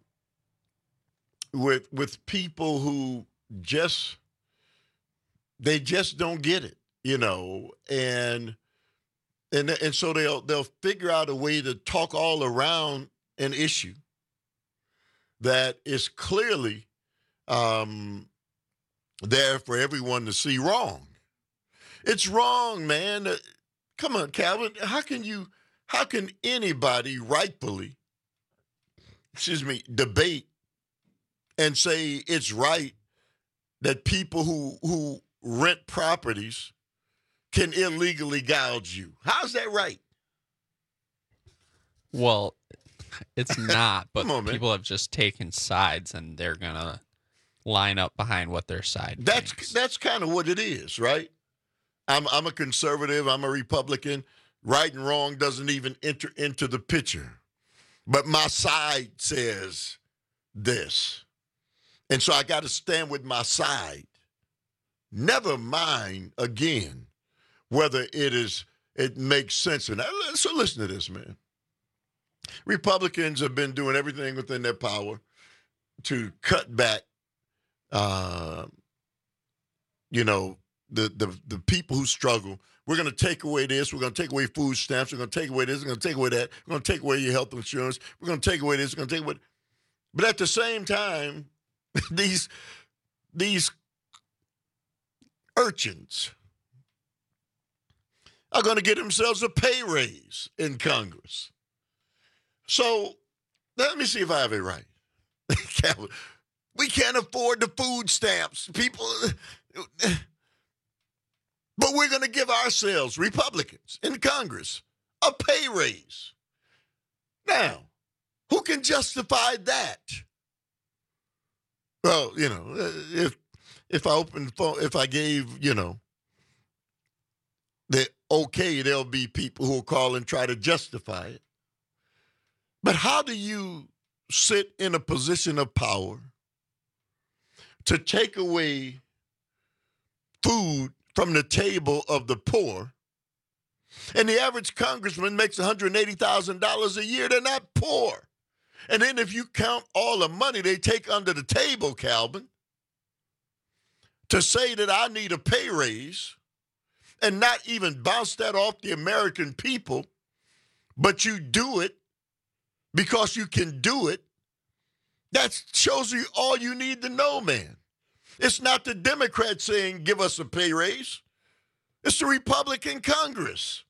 with with people who just they just don't get it, you know, and and and so they'll they'll figure out a way to talk all around an issue that is clearly um, there for everyone to see wrong. It's wrong, man. Uh, come on, Calvin. How can you? How can anybody rightfully, excuse me, debate and say it's right that people who who rent properties can illegally gouge you? How's that right? Well, it's not, but on, people have just taken sides and they're going to line up behind what their side That's thinks. that's kind of what it is, right? I'm I'm a conservative, I'm a Republican. Right and wrong doesn't even enter into the picture. But my side says this. And so I got to stand with my side. Never mind, again, whether it is it makes sense or not. So listen to this, man. Republicans have been doing everything within their power to cut back, uh, you know, the, the, the people who struggle. We're going to take away this. We're going to take away food stamps. We're going to take away this. We're going to take away that. We're going to take away your health insurance. We're going to take away this. We're going to take away. But at the same time, these these urchins are going to get themselves a pay raise in Congress. So let me see if I have it right. We can't afford the food stamps. People, but we're going to give ourselves, Republicans in Congress, a pay raise. Now, who can justify that? Well, you know, if if I opened phone, if I gave, you know, the okay, there'll be people who will call and try to justify it. But how do you sit in a position of power to take away food from the table of the poor. And the average congressman makes one hundred eighty thousand dollars a year. They're not poor. And then if you count all the money they take under the table, Calvin, to say that I need a pay raise and not even bounce that off the American people, but you do it because you can do it, that shows you all you need to know, man. It's not the Democrats saying, give us a pay raise. It's the Republican Congress.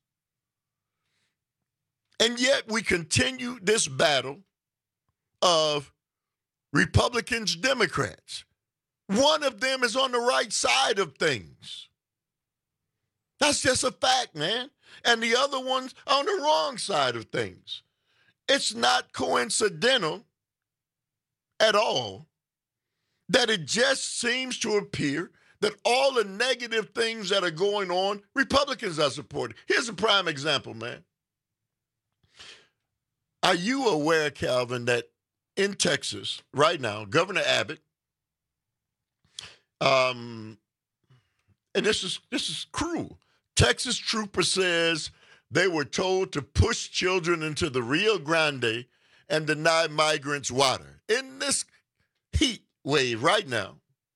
And yet we continue this battle of Republicans, Democrats. One of them is on the right side of things. That's just a fact, man. And the other one's on the wrong side of things. It's not coincidental at all that it just seems to appear that all the negative things that are going on, Republicans are supporting. Here's a prime example, man. Are you aware, Calvin, that in Texas right now, Governor Abbott, um, and this is this is cruel. Texas trooper says they were told to push children into the Rio Grande and deny migrants water. In this heat wave right now,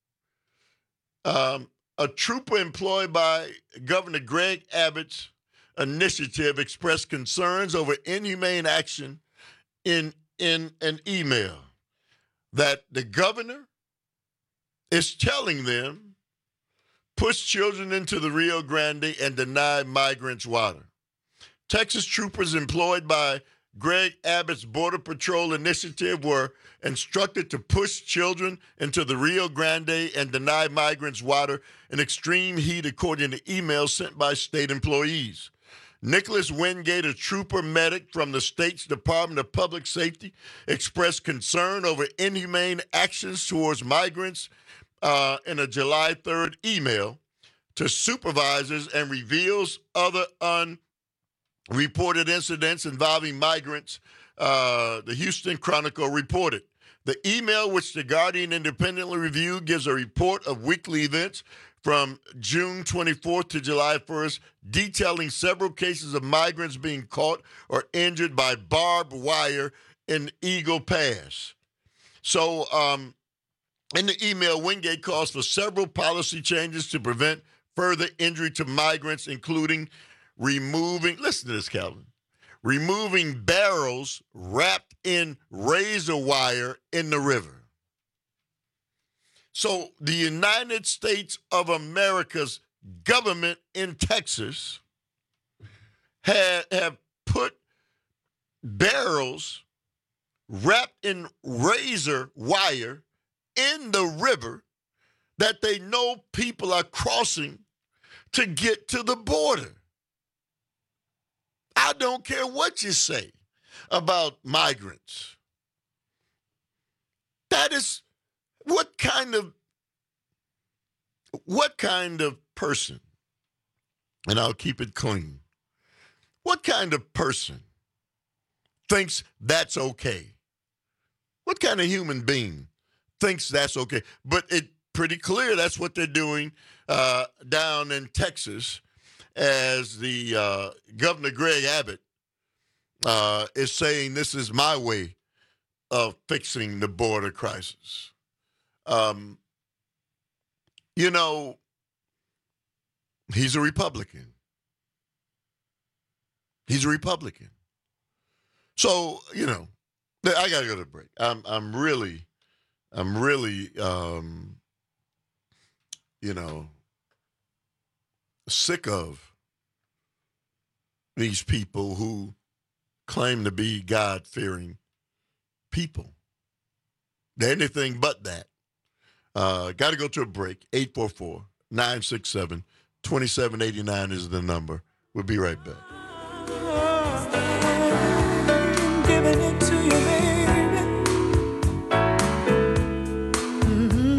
um, a trooper employed by Governor Greg Abbott's initiative expressed concerns over inhumane action in, in an email that the governor is telling them push children into the Rio Grande and deny migrants water. Texas troopers employed by Greg Abbott's Border Patrol initiative were instructed to push children into the Rio Grande and deny migrants water in extreme heat, according to emails sent by state employees. Nicholas Wingate, a trooper medic from the state's Department of Public Safety, expressed concern over inhumane actions towards migrants uh, in a July third email to supervisors and reveals other unreported incidents involving migrants, uh, the Houston Chronicle reported. The email, which the Guardian independently reviewed, gives a report of weekly events from June twenty-fourth to July first, detailing several cases of migrants being caught or injured by barbed wire in Eagle Pass. So um, in the email, Wingate calls for several policy changes to prevent further injury to migrants, including removing, listen to this, Calvin, removing barrels wrapped in razor wire in the river. So the United States of America's government in Texas had, have put barrels wrapped in razor wire in the river that they know people are crossing to get to the border. I don't care what you say about migrants. That is what kind of what kind of person, and I'll keep it clean, what kind of person thinks that's okay? What kind of human being thinks that's okay? But it's pretty clear that's what they're doing uh, down in Texas, as the uh, Governor Greg Abbott uh, is saying this is my way of fixing the border crisis. Um, you know, he's a Republican. He's a Republican. So, you know, I got to go to break. I'm, I'm really, I'm really, um, you know, sick of these people who claim to be God-fearing people. They're anything but that. Uh, got to go to a break. eight four four, nine six seven, two seven eight nine is the number. We'll be right back. Giving it to you, baby. Mm-hmm.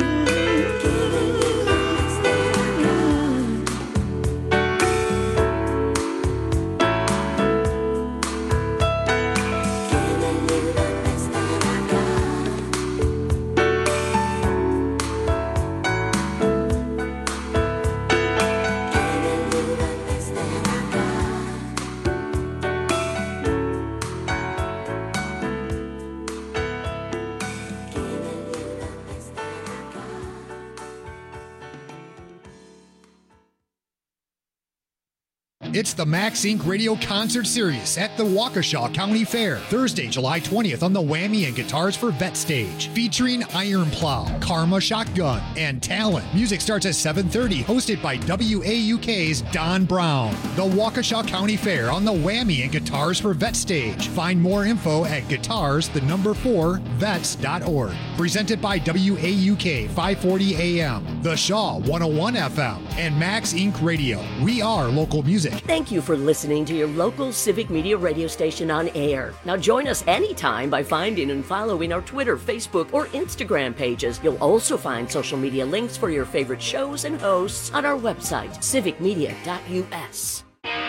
It's the Max Incorporated Radio Concert Series at the Waukesha County Fair, Thursday, July twentieth on the Whammy and Guitars for Vet stage, featuring Iron Plow, Karma Shotgun, and Talon. Music starts at seven thirty, hosted by W A U K's Don Brown. The Waukesha County Fair on the Whammy and Guitars for Vet stage. Find more info at guitars, the number four, vets dot org. Presented by W A U K five forty A M, The Shaw one oh one F M, and Max Incorporated Radio. We are local music. Thank you for listening to your local Civic Media radio station on air. Now join us anytime by finding and following our Twitter, Facebook, or Instagram pages. You'll also find social media links for your favorite shows and hosts on our website, civic media dot U S.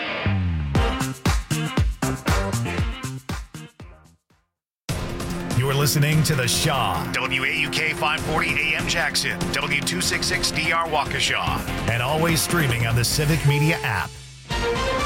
You're listening to The Shaw, W A U K five forty A M Jackson, W two sixty-six D R Waukesha, and always streaming on the Civic Media app.